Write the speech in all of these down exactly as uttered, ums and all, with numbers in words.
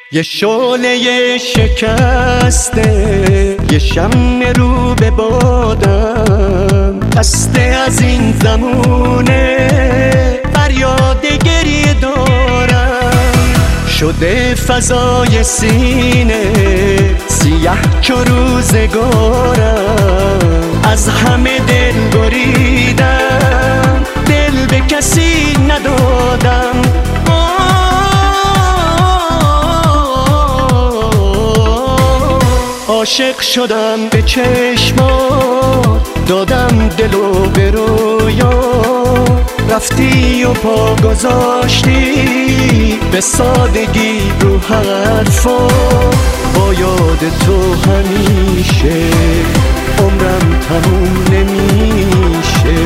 یه شعله شکسته، یه شمع رو به بادم، خسته از این زمونه فریاد گریه دارم. شده فضای سینه سیاه چو روزگارم، از همه دل بریدم، دل به کسی ندادم. عاشق شدم به چشمات، دادم دلو به رویا، رفتی و پا گذاشتی به سادگی رو حرفا. با یاد تو همیشه عمرم تموم نمیشه.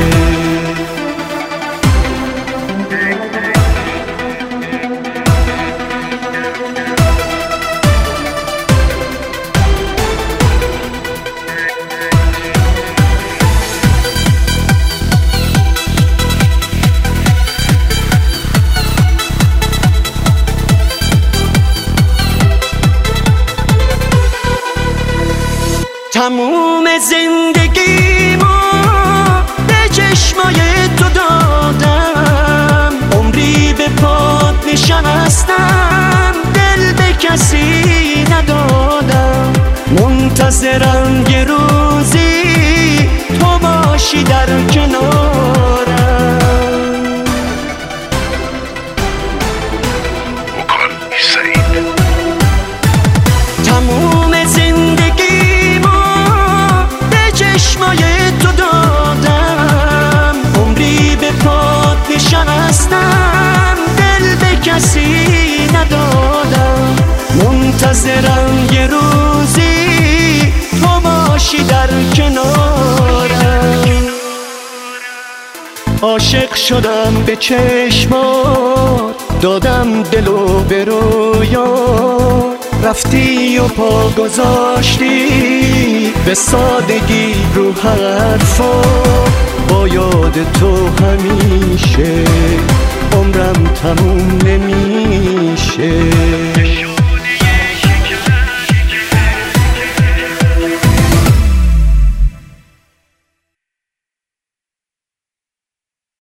تموم زندگیمو به چشمای تو دادم، عمری به پات نشستم، دل به کسی ندادم. منتظرم یه روزی تو باشی در کنارم. تموم نشستم، دل به کسی ندادم. منتظرم یه روزی تو باشی در کنارم. عاشق شدم به چشمات، دادم دلو به رویا، رفتی و پا گذاشتی به سادگی رو حرفا. با یاد تو همیشه عمرم تموم نمیشه.